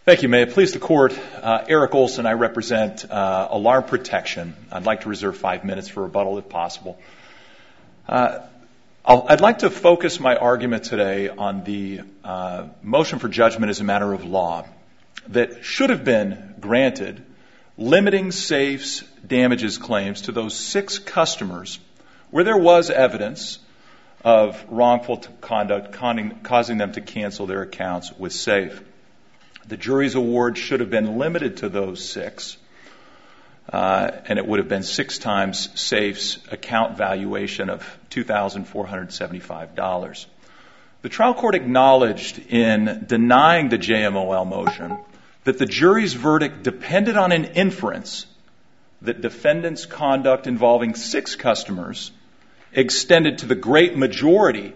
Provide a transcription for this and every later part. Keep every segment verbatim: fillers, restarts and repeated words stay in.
Thank you. May it please the Court. Uh, Eric Olson, I represent uh, Alarm Protection. I'd like to reserve five minutes for rebuttal if possible. Uh, I'll, I'd like to focus my argument today on the uh, motion for judgment as a matter of law that should have been granted, limiting Safe's damages claims to those six customers where there was evidence of wrongful conduct causing them to cancel their accounts with Safe. The jury's award should have been limited to those six, uh, and it would have been six times Safe's account valuation of two thousand four hundred seventy-five dollars. The trial court acknowledged in denying the J M O L motion that the jury's verdict depended on an inference that defendants' conduct involving six customers extended to the great majority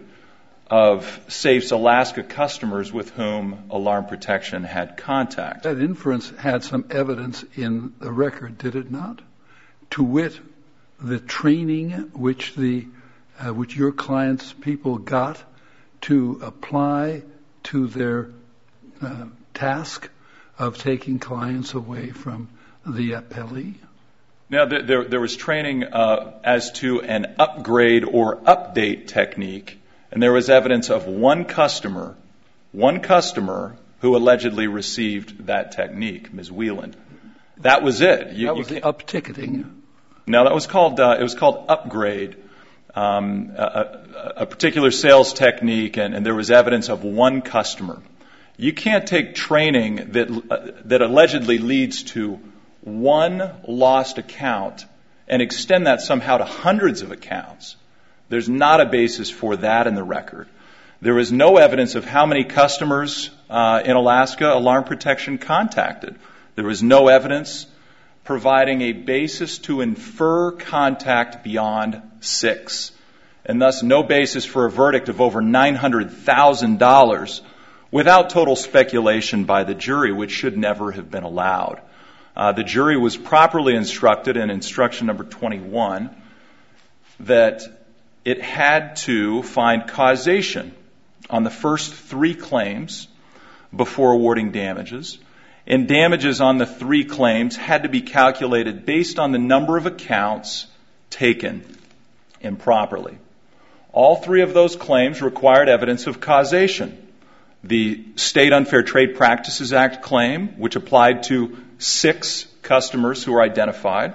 of Safe's Alaska customers with whom Alarm Protection had contact. That inference had some evidence in the record, did it not? To wit, the training which the uh, which your clients' people got to apply to their uh, task of taking clients away from the appellee? Now, there, there, there was training uh, as to an upgrade or update technique. And there was evidence of one customer, one customer who allegedly received that technique, Miz Wheeland. That was it. You, that was the up-ticketing. No, that was called. Uh, it was called upgrade, um, a, a, a particular sales technique, and, and there was evidence of one customer. You can't take training that uh, that allegedly leads to one lost account and extend that somehow to hundreds of accounts. There's not a basis for that in the record. There is no evidence of how many customers uh, in Alaska Alarm Protection contacted. There was no evidence providing a basis to infer contact beyond six, and thus no basis for a verdict of over nine hundred thousand dollars without total speculation by the jury, which should never have been allowed. Uh, the jury was properly instructed in instruction number twenty-one that it had to find causation on the first three claims before awarding damages, and damages on the three claims had to be calculated based on the number of accounts taken improperly. All three of those claims required evidence of causation. The State Unfair Trade Practices Act claim, which applied to six customers who were identified,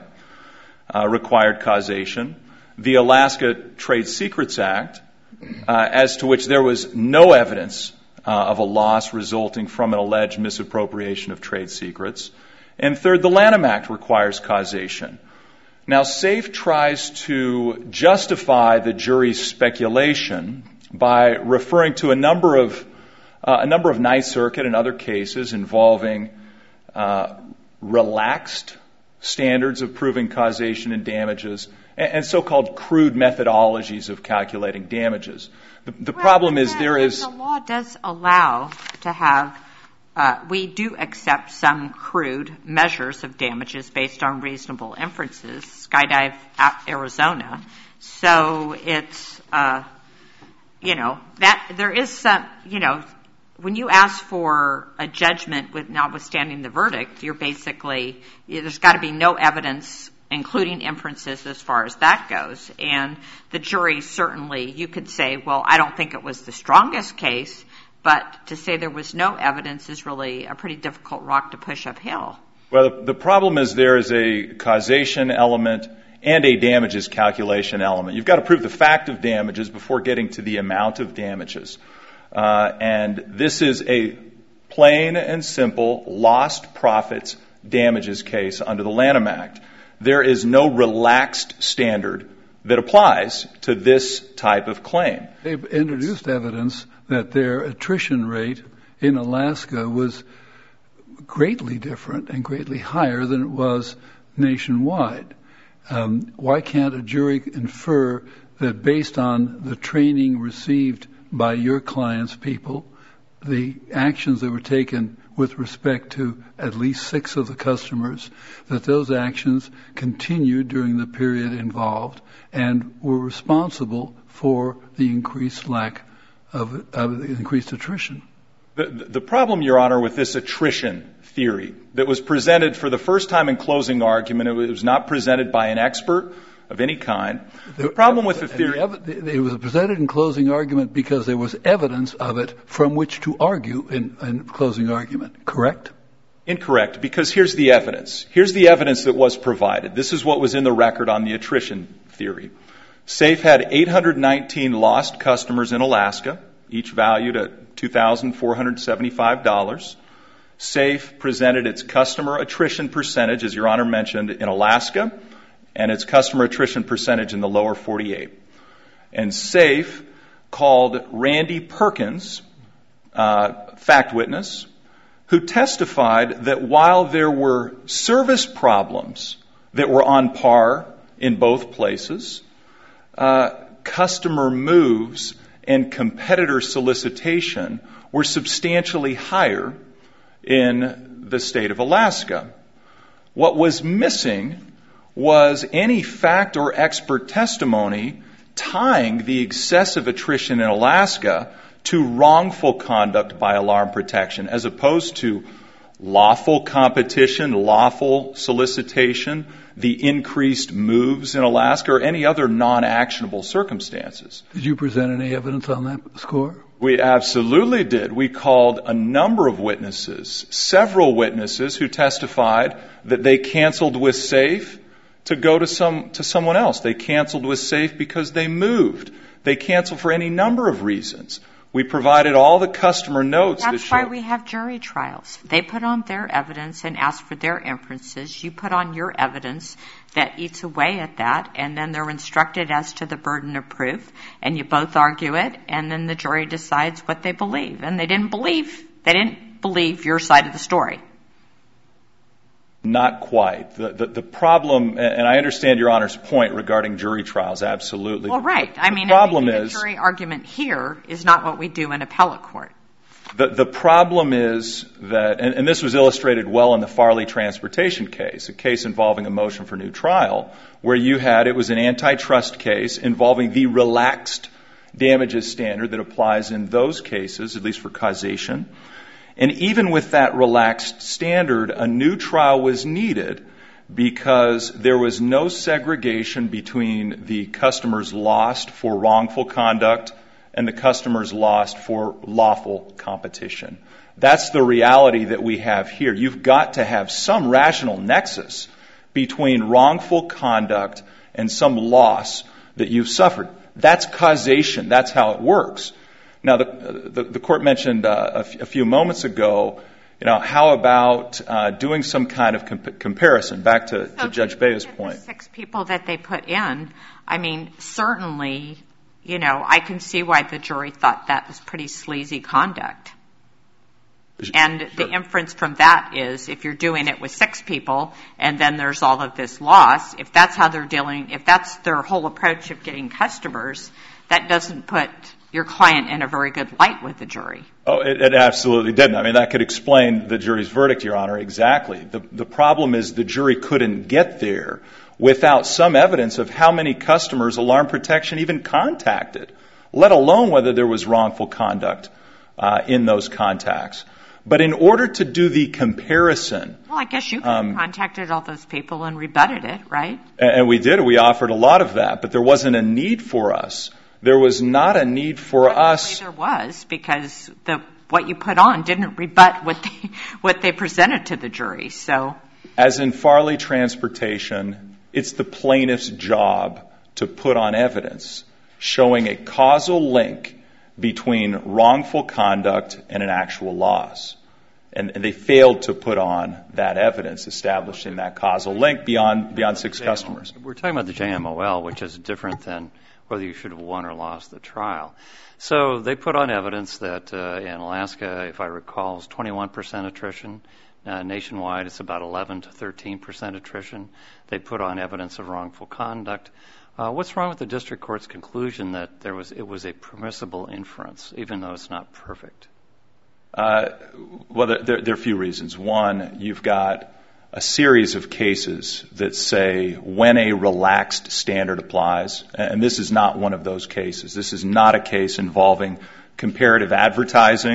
uh, required causation. The Alaska Trade Secrets Act, uh, as to which there was no evidence uh, of a loss resulting from an alleged misappropriation of trade secrets. And third, the Lanham Act requires causation. Now, Safe tries to justify the jury's speculation by referring to a number of uh, a number of Ninth Circuit and other cases involving uh, relaxed standards of proving causation and damages, and so-called crude methodologies of calculating damages. The, the well, problem is the, there is... The law does allow to have, uh, we do accept some crude measures of damages based on reasonable inferences, Skydive Arizona. So it's, uh, you know, that there is some, you know, when you ask for a judgment with notwithstanding the verdict, you're basically, there's got to be no evidence including inferences as far as that goes. And the jury certainly, you could say, well, I don't think it was the strongest case, but to say there was no evidence is really a pretty difficult rock to push uphill. Well, the problem is there is a causation element and a damages calculation element. You've got to prove the fact of damages before getting to the amount of damages. Uh, and this is a plain and simple lost profits damages case under the Lanham Act. There is no relaxed standard that applies to this type of claim. They've introduced evidence that their attrition rate in Alaska was greatly different and greatly higher than it was nationwide. Um, why can't a jury infer that based on the training received by your clients' people, the actions that were taken with respect to at least six of the customers, that those actions continued during the period involved and were responsible for the increased lack of, of the increased attrition? The, the problem, Your Honor, with this attrition theory that was presented for the first time in closing argument, it was not presented by an expert of any kind. The problem with the theory... It was presented in closing argument because there was evidence of it from which to argue in, in closing argument, correct? Incorrect, because here's the evidence. Here's the evidence that was provided. This is what was in the record on the attrition theory. SAFE had eight hundred nineteen lost customers in Alaska, each valued at two thousand four hundred seventy-five dollars. SAFE presented its customer attrition percentage, as Your Honor mentioned, in Alaska, and its customer attrition percentage in the lower forty-eight. And SAFE called Randy Perkins, uh, fact witness, who testified that while there were service problems that were on par in both places, uh, customer moves and competitor solicitation were substantially higher in the state of Alaska. What was missing was any fact or expert testimony tying the excessive attrition in Alaska to wrongful conduct by alarm protection, as opposed to lawful competition, lawful solicitation, the increased moves in Alaska, or any other non-actionable circumstances. Did you present any evidence on that score? We absolutely did. We called a number of witnesses, several witnesses who testified that they canceled with SAFE to go to some to someone else. They canceled with SAFE because they moved. They canceled for any number of reasons. We provided all the customer notes. That's why we have jury trials. They put on their evidence and ask for their inferences. You put on your evidence that eats away at that, and then they're instructed as to the burden of proof, and you both argue it, and then the jury decides what they believe. And they didn't believe, they didn't believe your side of the story. Not quite. The, the, the problem, and I understand Your Honor's point regarding jury trials, absolutely. Well, right. I mean, the problem I is, the jury argument here is not what we do in appellate court. The, the problem is that, and, and this was illustrated well in the Farley Transportation case, a case involving a motion for new trial, where you had, it was an antitrust case involving the relaxed damages standard that applies in those cases, at least for causation. And even with that relaxed standard, a new trial was needed because there was no segregation between the customers lost for wrongful conduct and the customers lost for lawful competition. That's the reality that we have here. You've got to have some rational nexus between wrongful conduct and some loss that you've suffered. That's causation. That's how it works. Now, the, the, the court mentioned uh, a, f- a few moments ago, you know, how about uh, doing some kind of comp- comparison, back to, so to Judge Bea's point. The six people that they put in, I mean, certainly, you know, I can see why the jury thought that was pretty sleazy conduct. And sure. The inference from that is, if you're doing it with six people and then there's all of this loss, if that's how they're dealing, if that's their whole approach of getting customers, that doesn't put your client in a very good light with the jury. Oh, it, it absolutely didn't. I mean, that could explain the jury's verdict, Your Honor, exactly. The, the problem is the jury couldn't get there without some evidence of how many customers alarm protection even contacted, let alone whether there was wrongful conduct uh, in those contacts. But in order to do the comparison... Well, I guess you could have um, contacted all those people and rebutted it, right? And, and we did. We offered a lot of that, but there wasn't a need for us. There was not a need for us. There was, because the what you put on didn't rebut what they what they presented to the jury. So, as in Farley Transportation, it's the plaintiff's job to put on evidence showing a causal link between wrongful conduct and an actual loss. And, and they failed to put on that evidence establishing that causal link beyond beyond six customers. We're talking about the J M O L, which is different than whether you should have won or lost the trial. So they put on evidence that uh, in Alaska, if I recall, is twenty-one percent attrition. Uh, nationwide, it's about eleven to thirteen percent attrition. They put on evidence of wrongful conduct. Uh, what's wrong with the district court's conclusion that there was it was a permissible inference, even though it's not perfect? Uh, well, there, there are a few reasons. One, you've got a series of cases that say when a relaxed standard applies, and this is not one of those cases. This is not a case involving comparative advertising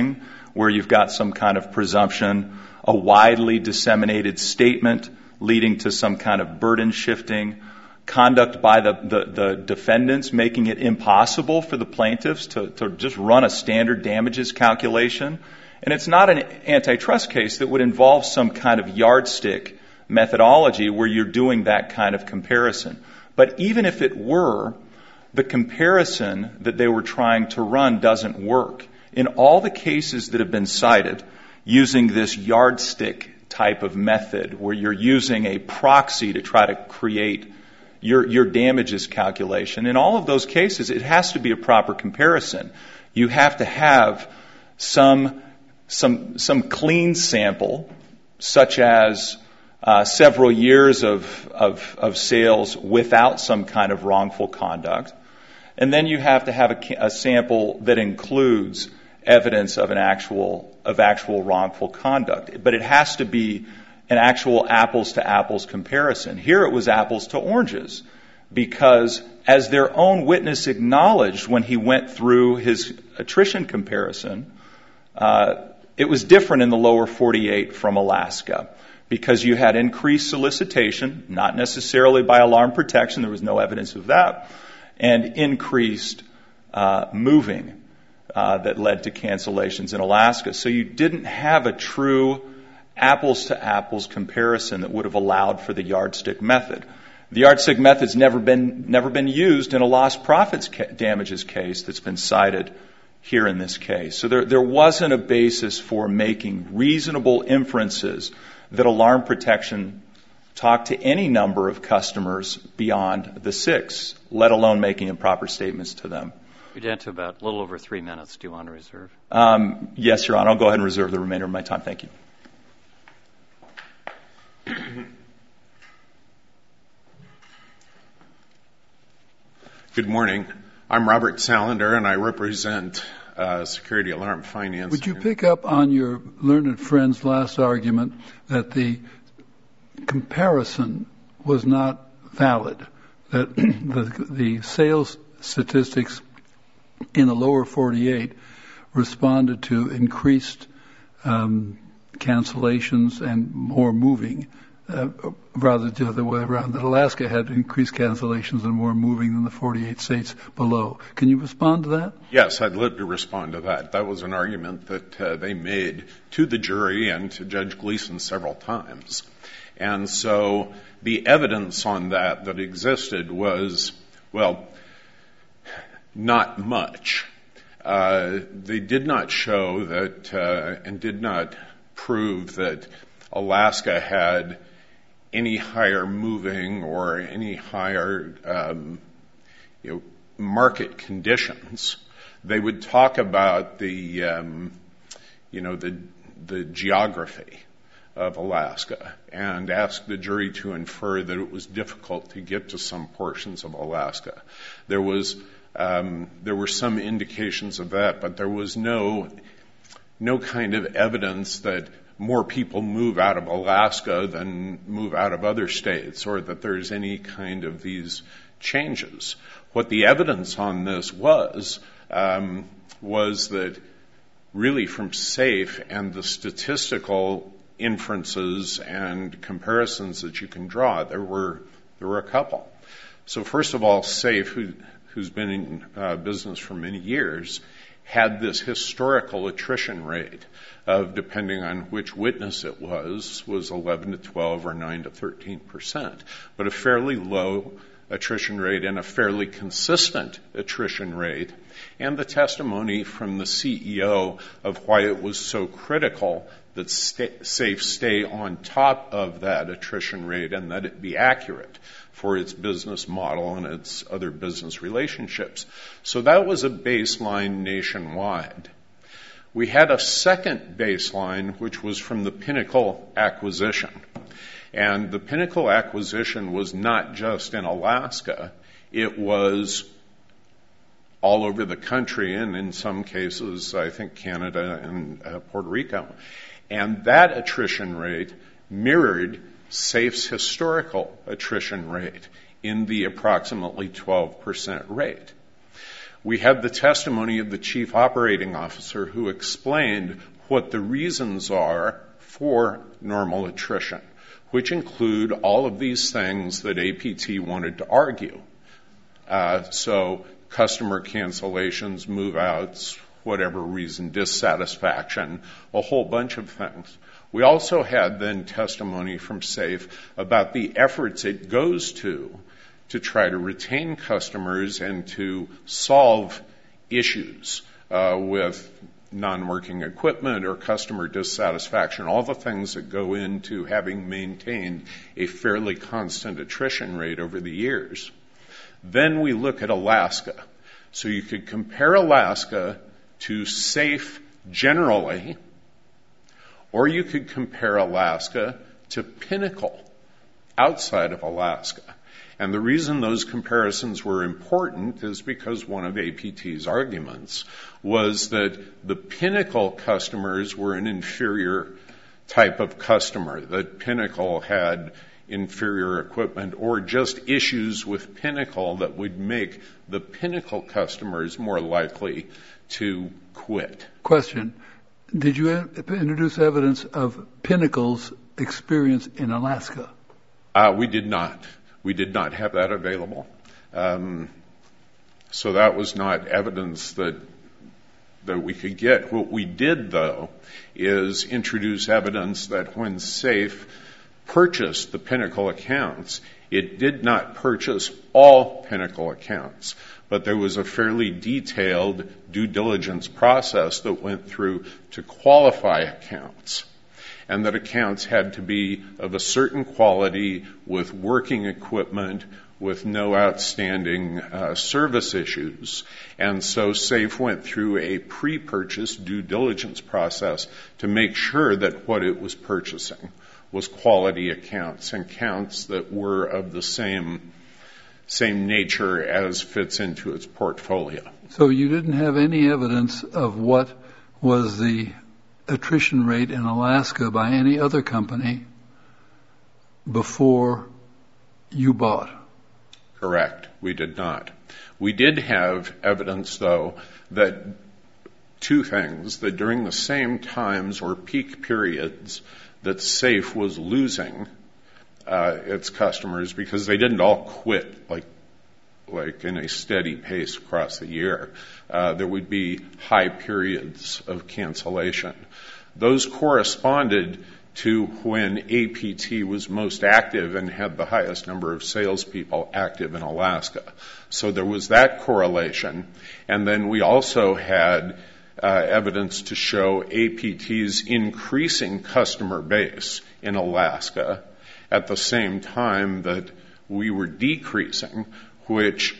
where you've got some kind of presumption, a widely disseminated statement leading to some kind of burden shifting, conduct by the, the, the defendants making it impossible for the plaintiffs to, to just run a standard damages calculation. And it's not an antitrust case that would involve some kind of yardstick methodology where you're doing that kind of comparison. But even if it were, the comparison that they were trying to run doesn't work. In all the cases that have been cited using this yardstick type of method where you're using a proxy to try to create your, your damages calculation, in all of those cases it has to be a proper comparison. You have to have some some some clean sample, such as uh, several years of, of of sales without some kind of wrongful conduct, and then you have to have a, a sample that includes evidence of an actual of actual wrongful conduct. But it has to be an actual apples to apples comparison. Here it was apples to oranges, because as their own witness acknowledged when he went through his attrition comparison, uh, it was different in the lower forty-eight from Alaska, because you had increased solicitation, not necessarily by alarm protection, there was no evidence of that, and increased uh, moving uh, that led to cancellations in Alaska. So you didn't have a true apples to apples comparison that would have allowed for the yardstick method. The yardstick method's never been never been used in a lost profits ca- damages case that's been cited here in this case. So there there wasn't a basis for making reasonable inferences that alarm protection talked to any number of customers beyond the six, let alone making improper statements to them. You're down to about a little over three minutes. Do you want to reserve? Um, yes, Your Honor. I'll go ahead and reserve the remainder of my time. Thank you. Good morning. I'm Robert Salander, and I represent uh, Security Alarm Finance. Would you pick up on your learned friend's last argument that the comparison was not valid, that the, the sales statistics in the lower forty-eight responded to increased um, cancellations and more moving, uh, rather the other way around, that Alaska had increased cancellations and more moving than the forty-eight states below. Can you respond to that? Yes, I'd love to respond to that. That was an argument that uh, they made to the jury and to Judge Gleason several times. And so the evidence on that that existed was, well, not much. Uh, they did not show that uh, and did not prove that Alaska had any higher moving or any higher um, you know, market conditions. They would talk about the um, you know the the geography of Alaska and ask the jury to infer that it was difficult to get to some portions of Alaska. There was um, there were some indications of that, but there was no no kind of evidence that more people move out of Alaska than move out of other states, or that there's any kind of these changes. What the evidence on this was, um, was that really from SAFE and the statistical inferences and comparisons that you can draw, there were there were a couple. So first of all, SAFE, who, who's been in uh, business for many years, had this historical attrition rate of, depending on which witness it was, was eleven to twelve or nine to thirteen percent, but a fairly low attrition rate and a fairly consistent attrition rate. And the testimony from the C E O of why it was so critical that stay, SAFE stay on top of that attrition rate and that it be accurate for its business model and its other business relationships. So that was a baseline nationwide. We had a second baseline, which was from the Pinnacle acquisition. And the Pinnacle acquisition was not just in Alaska. It was all over the country, and in some cases, I think Canada and uh, Puerto Rico. And that attrition rate mirrored SAFE's historical attrition rate in the approximately twelve percent rate. We had the testimony of the chief operating officer who explained what the reasons are for normal attrition, which include all of these things that A P T wanted to argue. Uh, so customer cancellations, move-outs, whatever reason, dissatisfaction, a whole bunch of things. We also had then testimony from SAFE about the efforts it goes to to try to retain customers and to solve issues uh, with non-working equipment or customer dissatisfaction, all the things that go into having maintained a fairly constant attrition rate over the years. Then we look at Alaska. So you could compare Alaska to SAFE generally, or you could compare Alaska to Pinnacle outside of Alaska. And the reason those comparisons were important is because one of A P T's arguments was that the Pinnacle customers were an inferior type of customer, that Pinnacle had inferior equipment or just issues with Pinnacle that would make the Pinnacle customers more likely to quit. Question. Did you introduce evidence of Pinnacle's experience in Alaska? Uh, we did not. We did not have that available. Um, so that was not evidence that that we could get. What we did, though, is introduce evidence that when SAFE purchased the Pinnacle accounts, it did not purchase all Pinnacle accounts, but there was a fairly detailed due diligence process that went through to qualify accounts, and that accounts had to be of a certain quality with working equipment, with no outstanding uh, service issues. And so SAFE went through a pre-purchase due diligence process to make sure that what it was purchasing was quality accounts and accounts that were of the same same nature as fits into its portfolio. So you didn't have any evidence of what was the attrition rate in Alaska by any other company before you bought? Correct. We did not. We did have evidence, though, that two things, that during the same times or peak periods that SAFE was losing uh, its customers, because they didn't all quit like like in a steady pace across the year, uh, there would be high periods of cancellation. Those corresponded to when A P T was most active and had the highest number of salespeople active in Alaska. So there was that correlation. And then we also had uh, evidence to show A P T's increasing customer base in Alaska at the same time that we were decreasing, which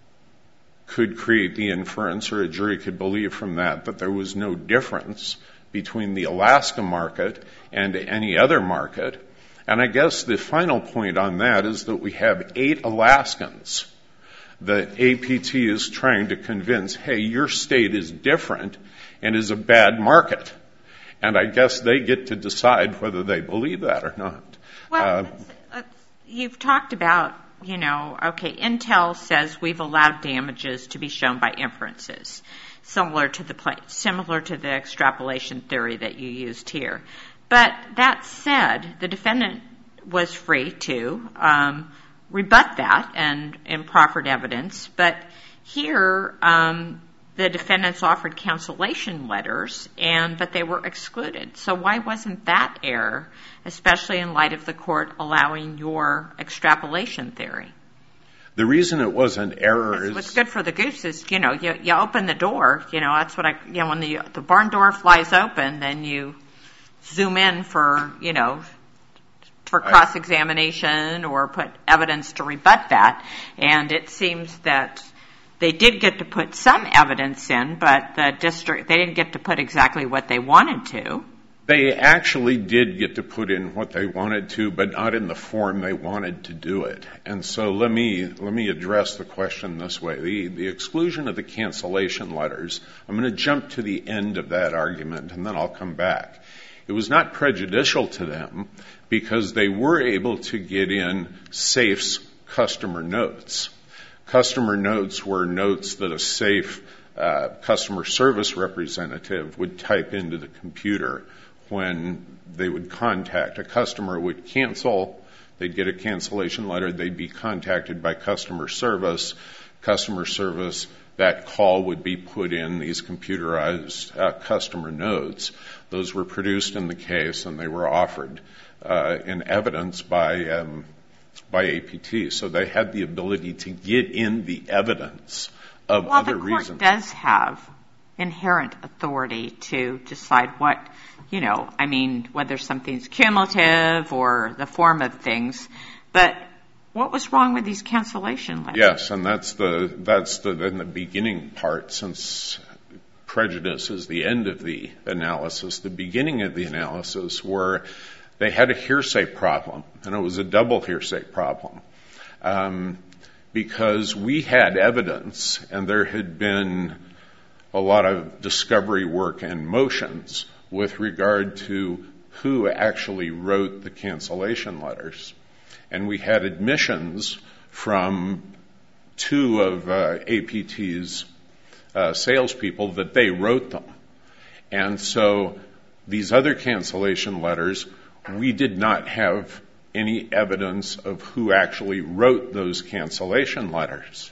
could create the inference, or a jury could believe from that, that there was no difference between the Alaska market and any other market. And I guess the final point on that is that we have eight Alaskans that A P T is trying to convince, hey, your state is different and is a bad market. And I guess they get to decide whether they believe that or not. Well, uh, you've talked about, you know, okay, Intel says we've allowed damages to be shown by inferences, similar to the similar to the extrapolation theory that you used here. But that said, the defendant was free to um, rebut that and, and proffered evidence. But here, um, the defendants offered cancellation letters, and but they were excluded. So why wasn't that error, especially in light of the court allowing your extrapolation theory? The reason it wasn't error is... What's good for the goose is, you know, you, you open the door, you know, that's what I, you know, when the, the barn door flies open, then you zoom in for, you know, for cross-examination or put evidence to rebut that. And it seems that they did get to put some evidence in, but the district, they didn't get to put exactly what they wanted to. They actually did get to put in what they wanted to, but not in the form they wanted to do it. And so let me let me address the question this way. The, the exclusion of the cancellation letters, I'm going to jump to the end of that argument, and then I'll come back. It was not prejudicial to them because they were able to get in SAFE's customer notes. Customer notes were notes that a SAFE uh, customer service representative would type into the computer when they would contact. A customer would cancel, they'd get a cancellation letter, they'd be contacted by customer service. Customer service, that call would be put in these computerized uh, customer notes. Those were produced in the case, and they were offered uh, in evidence by um, by A P T. So they had the ability to get in the evidence of well, other the court reasons. Does have inherent authority to decide what, you know, I mean, whether something's cumulative or the form of things, but what was wrong with these cancellation letters? Yes, and that's the that's the in the beginning part, since prejudice is the end of the analysis. The beginning of the analysis were they had a hearsay problem, and it was a double hearsay problem, um, because we had evidence, and there had been a lot of discovery work and motions with regard to who actually wrote the cancellation letters. And we had admissions from two of uh, A P T's uh, salespeople that they wrote them. And so these other cancellation letters, we did not have any evidence of who actually wrote those cancellation letters.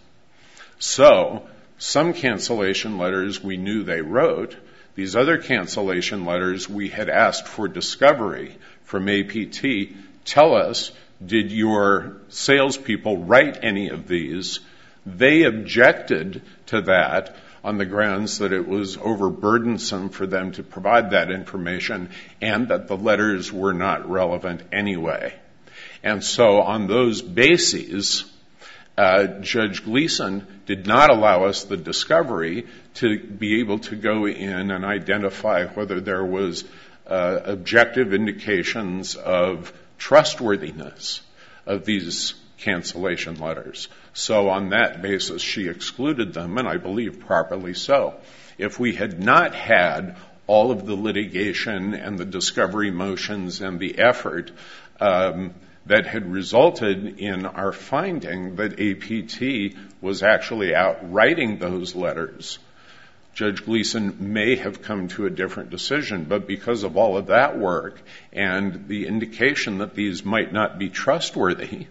So some cancellation letters we knew they wrote. These other cancellation letters we had asked for discovery from A P T. Tell us, did your salespeople write any of these? They objected to that on the grounds that it was overburdensome for them to provide that information and that the letters were not relevant anyway. And so on those bases, uh, Judge Gleason did not allow us the discovery to be able to go in and identify whether there was uh, objective indications of trustworthiness of these cancellation letters. So on that basis, she excluded them, and I believe properly so. If we had not had all of the litigation and the discovery motions and the effort um, that had resulted in our finding that A P T was actually out writing those letters, Judge Gleason may have come to a different decision, but because of all of that work and the indication that these might not be trustworthy,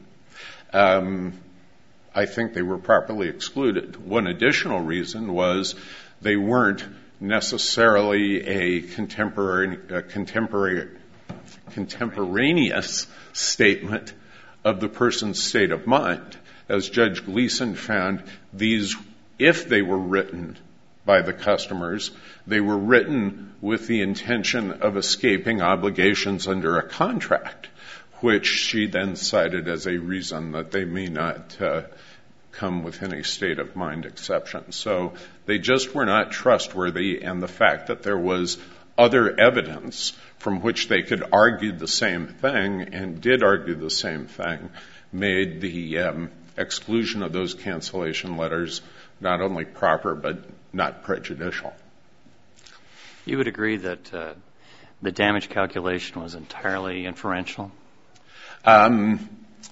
um, I think they were properly excluded. One additional reason was they weren't necessarily a contemporary, a contemporary, contemporaneous statement of the person's state of mind. As Judge Gleason found, these, if they were written by the customers, they were written with the intention of escaping obligations under a contract, which she then cited as a reason that they may not uh, come within a state of mind exception. So they just were not trustworthy, and the fact that there was other evidence from which they could argue the same thing and did argue the same thing made the um, exclusion of those cancellation letters not only proper but not prejudicial. You would agree that uh, the damage calculation was entirely inferential? Um,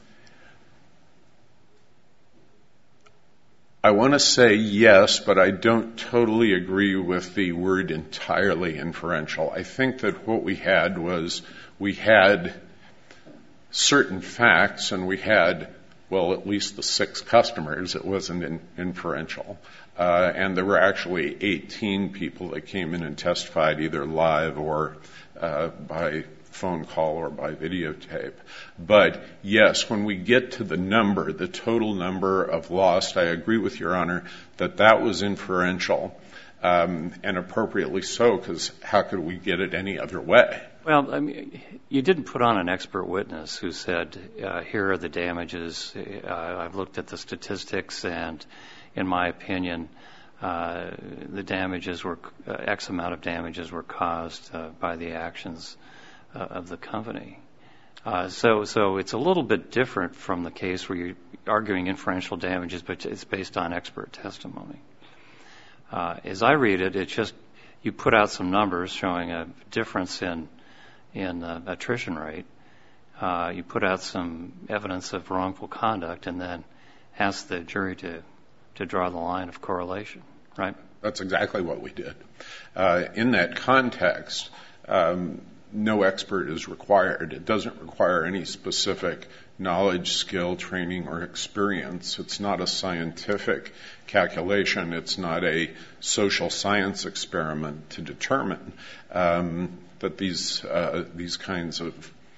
I want to say yes, but I don't totally agree with the word entirely inferential. I think that what we had was we had certain facts, and we had, well, at least the six customers. It wasn't in, inferential. Uh, and there were actually eighteen people that came in and testified either live or uh, by phone call or by videotape. But yes, when we get to the number, the total number of lost, I agree with Your Honor that that was inferential, um, and appropriately so, because how could we get it any other way? Well, I mean, you didn't put on an expert witness who said, uh, here are the damages. Uh, I've looked at the statistics, and in my opinion, uh, the damages were, uh, X amount of damages were caused uh, by the actions uh, of the company. Uh, so, so it's a little bit different from the case where you're arguing inferential damages, but it's based on expert testimony. Uh, as I read it, it's just you put out some numbers showing a difference in in uh, attrition rate. Uh, you put out some evidence of wrongful conduct, and then ask the jury to to draw the line of correlation, right? That's exactly what we did. Uh, in that context, um, no expert is required. It doesn't require any specific knowledge, skill, training, or experience. It's not a scientific calculation. It's not a social science experiment to determine um, that these uh, these kinds of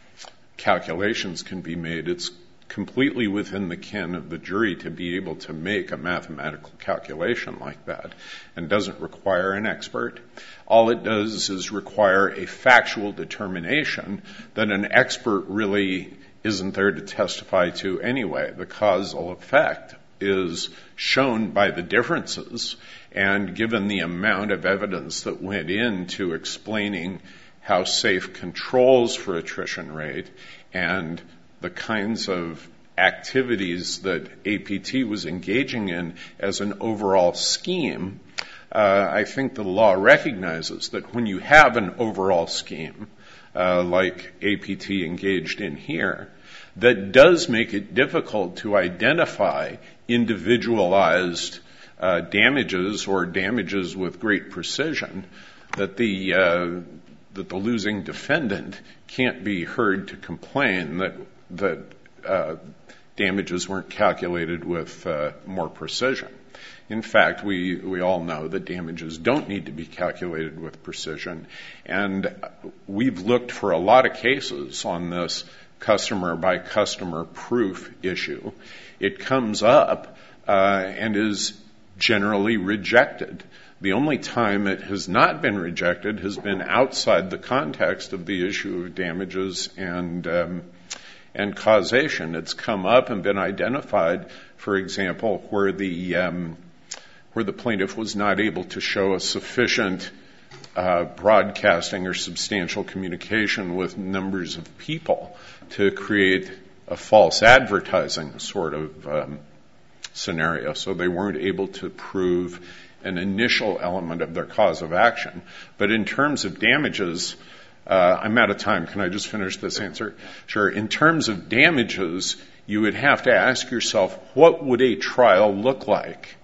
calculations can be made. It's completely within the ken of the jury to be able to make a mathematical calculation like that, and doesn't require an expert. All it does is require a factual determination that an expert really isn't there to testify to anyway. The causal effect is shown by the differences, and given the amount of evidence that went into explaining how SAFE controls for attrition rate and the kinds of activities that A P T was engaging in as an overall scheme, uh, I think the law recognizes that when you have an overall scheme, uh, like A P T engaged in here, that does make it difficult to identify individualized uh, damages or damages with great precision, that the uh, that the losing defendant can't be heard to complain that that uh, damages weren't calculated with uh, more precision. In fact, we, we all know that damages don't need to be calculated with precision, and we've looked for a lot of cases on this customer-by-customer proof issue. It comes up uh, and is generally rejected. The only time it has not been rejected has been outside the context of the issue of damages and um, and causation. It's come up and been identified, for example, where the um, where the plaintiff was not able to show a sufficient uh, broadcasting or substantial communication with numbers of people to create a false advertising sort of um, scenario. So they weren't able to prove an initial element of their cause of action. But in terms of damages, uh, I'm out of time. Can I just finish this answer? Sure. In terms of damages, you would have to ask yourself, what would a trial look like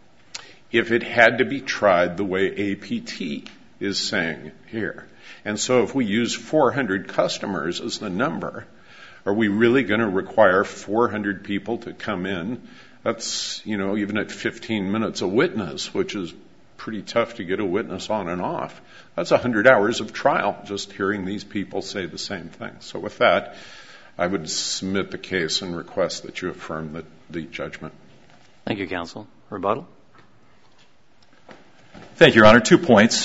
if it had to be tried the way A P T is saying here? And so if we use four hundred customers as the number, are we really going to require four hundred people to come in? That's, you know, even at fifteen minutes a witness, which is pretty tough to get a witness on and off. That's one hundred hours of trial, just hearing these people say the same thing. So with that, I would submit the case and request that you affirm the, the judgment. Thank you, counsel. Rebuttal? Thank you, Your Honor. Two points.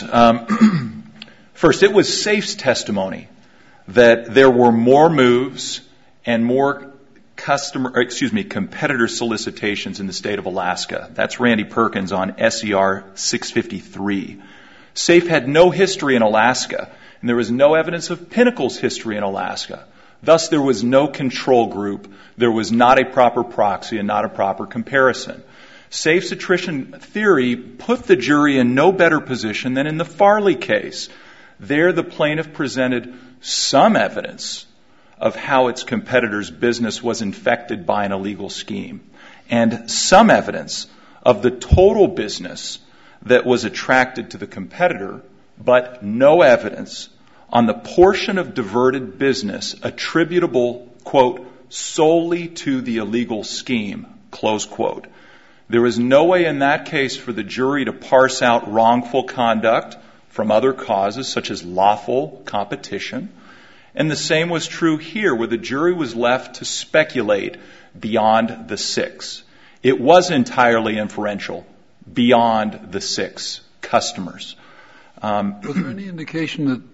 Um, first, it was SAFE's testimony that there were more moves and more customer, or excuse me, competitor solicitations in the state of Alaska. That's Randy Perkins on S E R six fifty-three. SAFE had no history in Alaska, and there was no evidence of Pinnacle's history in Alaska. Thus, there was no control group. There was not a proper proxy and not a proper comparison. SAFE's attrition theory put the jury in no better position than in the Farley case. There, the plaintiff presented some evidence of how its competitor's business was infected by an illegal scheme, and some evidence of the total business that was attracted to the competitor, but no evidence on the portion of diverted business attributable, quote, solely to the illegal scheme, close quote. There was no way in that case for the jury to parse out wrongful conduct from other causes, such as lawful competition. And the same was true here, where the jury was left to speculate beyond the six. It was entirely inferential beyond the six customers. Um, was there any indication that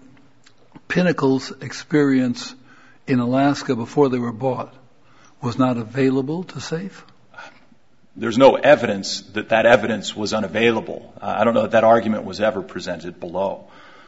Pinnacle's experience in Alaska before they were bought was not available to SAFE? There's no evidence that that evidence was unavailable. Uh, I don't know that that argument was ever presented below.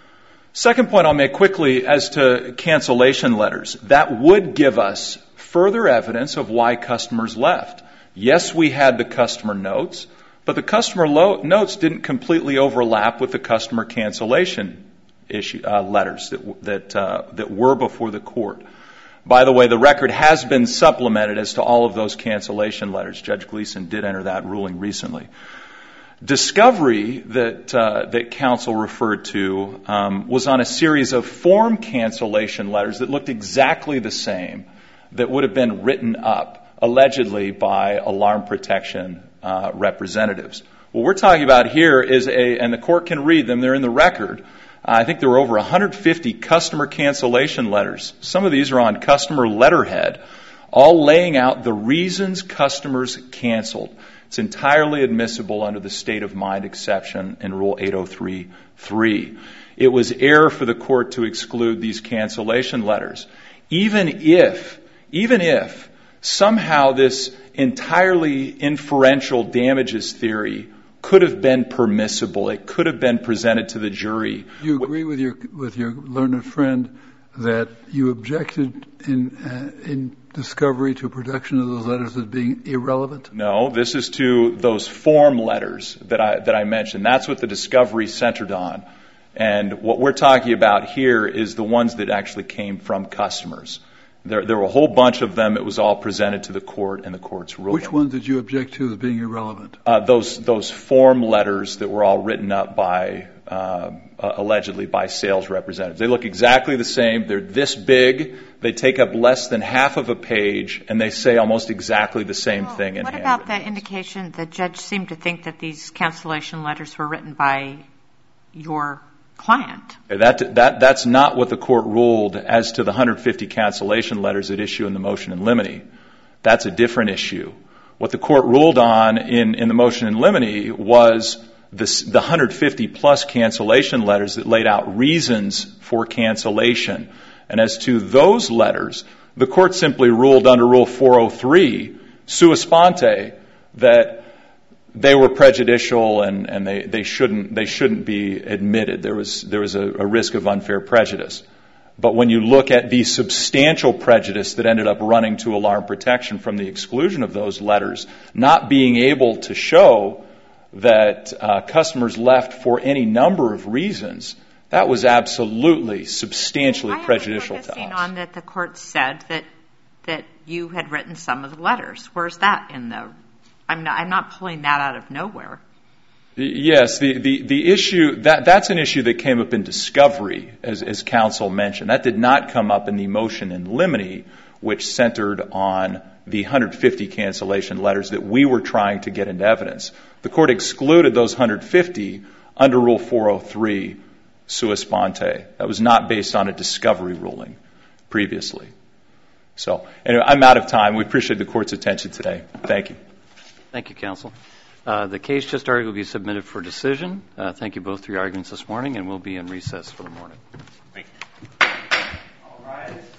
Second point I'll make quickly as to cancellation letters. That would give us further evidence of why customers left. Yes, we had the customer notes, but the customer lo- notes didn't completely overlap with the customer cancellation issue, uh, letters that, that, uh, that were before the court. By the way, the record has been supplemented as to all of those cancellation letters. Judge Gleason did enter that ruling recently. Discovery that uh, that counsel referred to um, was on a series of form cancellation letters that looked exactly the same, that would have been written up allegedly by alarm protection uh, representatives. What we're talking about here is a, and the court can read them, they're in the record. Uh, I think there were over one hundred fifty customer cancellation letters. Some of these are on customer letterhead, all laying out the reasons customers canceled. It's entirely admissible under the state of mind exception in Rule eight oh three dash three. It was error for the court to exclude these cancellation letters. Even if, even if somehow this entirely inferential damages theory could have been permissible, it could have been presented to the jury. You agree with your with your learned friend that you objected in uh, in discovery to production of those letters as being irrelevant? No, this is to those form letters that I that I mentioned. That's what the discovery centered on. And what we're talking about here is the ones that actually came from customers. There, there were a whole bunch of them. It was all presented to the court and the court's ruling. Which ones did you object to as being irrelevant? Uh, those those form letters that were all written up by uh, uh, allegedly by sales representatives. They look exactly the same. They're this big. They take up less than half of a page, and they say almost exactly the same well, thing. In what about the indication the judge seemed to think that these cancellation letters were written by your client? That, that, that's not what the court ruled as to the one hundred fifty cancellation letters at issue in the motion in limine. That's a different issue. What the court ruled on in, in the motion in limine was this, the one hundred fifty plus cancellation letters that laid out reasons for cancellation. And as to those letters, the court simply ruled under Rule four oh three, sua sponte, that they were prejudicial and, and they, they shouldn't they shouldn't be admitted. There was there was a, a risk of unfair prejudice. But when you look at the substantial prejudice that ended up running to alarm protection from the exclusion of those letters, not being able to show that uh, customers left for any number of reasons, that was absolutely substantially I prejudicial to us. Focusing on that the court said that that you had written some of the letters. Where's that in the? I'm not, I'm not pulling that out of nowhere. Yes, the, the, the issue, that, that's an issue that came up in discovery, as, as counsel mentioned. That did not come up in the motion in limine, which centered on the one hundred fifty cancellation letters that we were trying to get into evidence. The court excluded those one hundred fifty under Rule four oh three, sua sponte. That was not based on a discovery ruling previously. So, anyway, I'm out of time. We appreciate the court's attention today. Thank you. Thank you, counsel. Uh, the case just argued will be submitted for decision. Uh, thank you both for your arguments this morning, and we'll be in recess for the morning. Thank you. All rise.